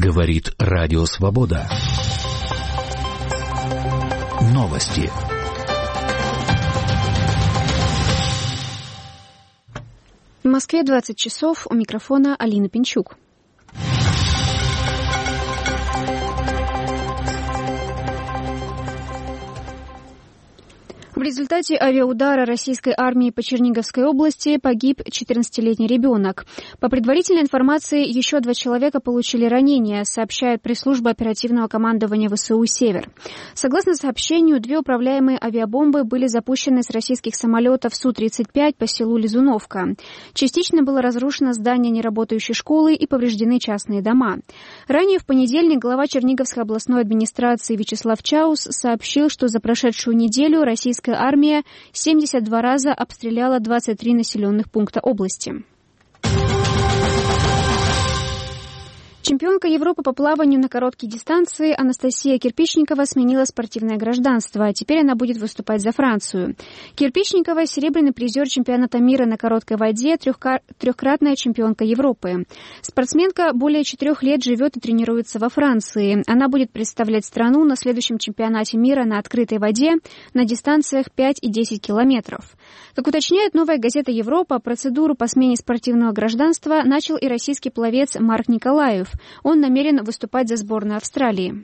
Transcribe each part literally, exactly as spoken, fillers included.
Говорит Радио Свобода. Новости. В Москве двадцать часов, у микрофона Алина Пинчук. В результате авиаудара российской армии по Черниговской области погиб четырнадцатилетний ребенок. По предварительной информации, еще два человека получили ранения, сообщает пресс-служба оперативного командования ВСУ «Север». Согласно сообщению, две управляемые авиабомбы были запущены с российских самолетов Су тридцать пять по селу Лизуновка. Частично было разрушено здание неработающей школы и повреждены частные дома. Ранее в понедельник глава Черниговской областной администрации Вячеслав Чаус сообщил, что за прошедшую неделю российская армия семьдесят два раза обстреляла двадцать три населенных пункта области. Чемпионка Европы по плаванию на короткие дистанции Анастасия Кирпичникова сменила спортивное гражданство, а теперь она будет выступать за Францию. Кирпичникова – серебряный призер чемпионата мира на короткой воде, трехкратная чемпионка Европы. Спортсменка более четырех лет живет и тренируется во Франции. Она будет представлять страну на следующем чемпионате мира на открытой воде на дистанциях пять и десять километров. Как уточняет новая газета «Европа», процедуру по смене спортивного гражданства начал и российский пловец Марк Николаев. Он намерен выступать за сборную Австралии.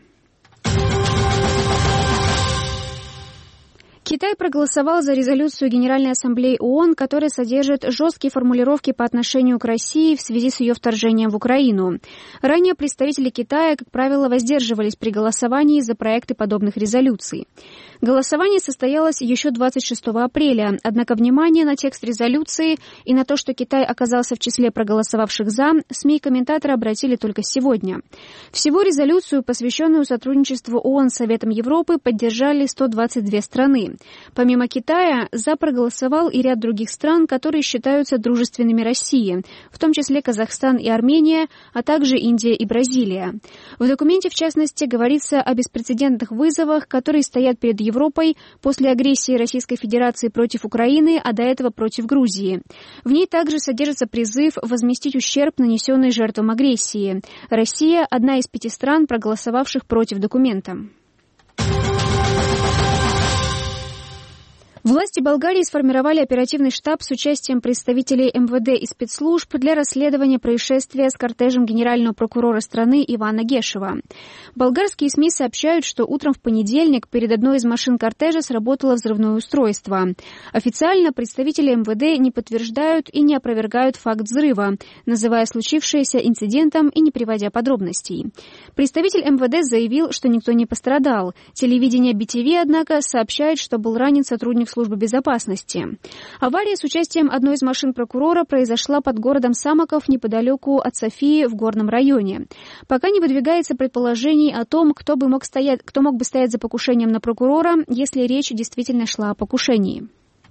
Китай проголосовал за резолюцию Генеральной Ассамблеи ООН, которая содержит жесткие формулировки по отношению к России в связи с ее вторжением в Украину. Ранее представители Китая, как правило, воздерживались при голосовании за проекты подобных резолюций. Голосование состоялось еще двадцать шестого апреля, однако внимание на текст резолюции и на то, что Китай оказался в числе проголосовавших «за», СМИ и комментаторы обратили только сегодня. Всего резолюцию, посвященную сотрудничеству ООН с Советом Европы, поддержали сто двадцать две страны. Помимо Китая, «за» проголосовал и ряд других стран, которые считаются дружественными России, в том числе Казахстан и Армения, а также Индия и Бразилия. В документе, в частности, говорится о беспрецедентных вызовах, которые стоят перед Европой Европой после агрессии Российской Федерации против Украины, а до этого против Грузии. В ней также содержится призыв возместить ущерб, нанесенный жертвам агрессии. Россия – одна из пяти стран, проголосовавших против документа. Власти Болгарии сформировали оперативный штаб с участием представителей эм вэ дэ и спецслужб для расследования происшествия с кортежем генерального прокурора страны Ивана Гешева. Болгарские СМИ сообщают, что утром в понедельник перед одной из машин кортежа сработало взрывное устройство. Официально представители эм вэ дэ не подтверждают и не опровергают факт взрыва, называя случившееся инцидентом и не приводя подробностей. Представитель эм вэ дэ заявил, что никто не пострадал. Телевидение би ти ви, однако, сообщает, что был ранен сотрудник службы безопасности. Авария с участием одной из машин прокурора произошла под городом Самоков неподалеку от Софии в Горном районе. Пока не выдвигается предположений о том, кто бы мог стоять, кто мог бы стоять за покушением на прокурора, если речь действительно шла о покушении.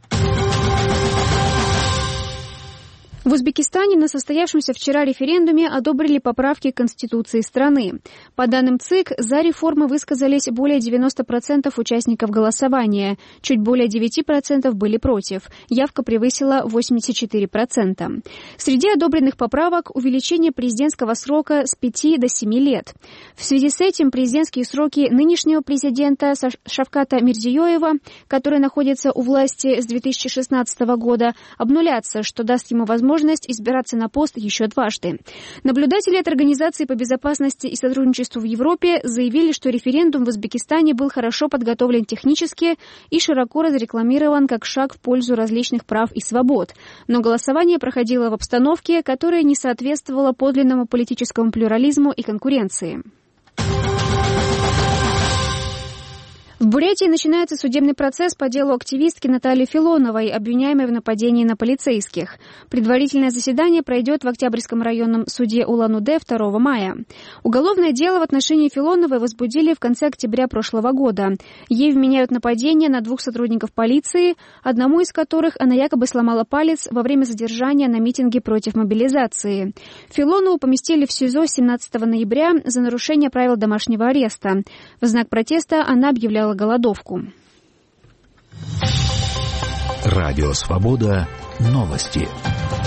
В Узбекистане на состоявшемся вчера референдуме одобрили поправки к Конституции страны. По данным ЦИК, за реформы высказались более девяноста процентов участников голосования, чуть более девяти процентов были против. Явка превысила восемьдесят четыре процента. Среди одобренных поправок увеличение президентского срока с пяти до семи лет. В связи с этим президентские сроки нынешнего президента Шавката Мирзиёева, который находится у власти с две тысячи шестнадцатого года, обнулятся, что даст ему возможность возможность избираться на пост еще дважды. Наблюдатели от Организации по безопасности и сотрудничеству в Европе заявили, что референдум в Узбекистане был хорошо подготовлен технически и широко разрекламирован как шаг в пользу различных прав и свобод. Но голосование проходило в обстановке, которая не соответствовала подлинному политическому плюрализму и конкуренции. В Бурятии начинается судебный процесс по делу активистки Натальи Филоновой, обвиняемой в нападении на полицейских. Предварительное заседание пройдет в Октябрьском районном суде Улан-Удэ второго мая. Уголовное дело в отношении Филоновой возбудили в конце октября прошлого года. Ей вменяют нападение на двух сотрудников полиции, одному из которых она якобы сломала палец во время задержания на митинге против мобилизации. Филонову поместили в СИЗО семнадцатого ноября за нарушение правил домашнего ареста. В знак протеста она объявляла голодовку. Радио Свобода. Новости.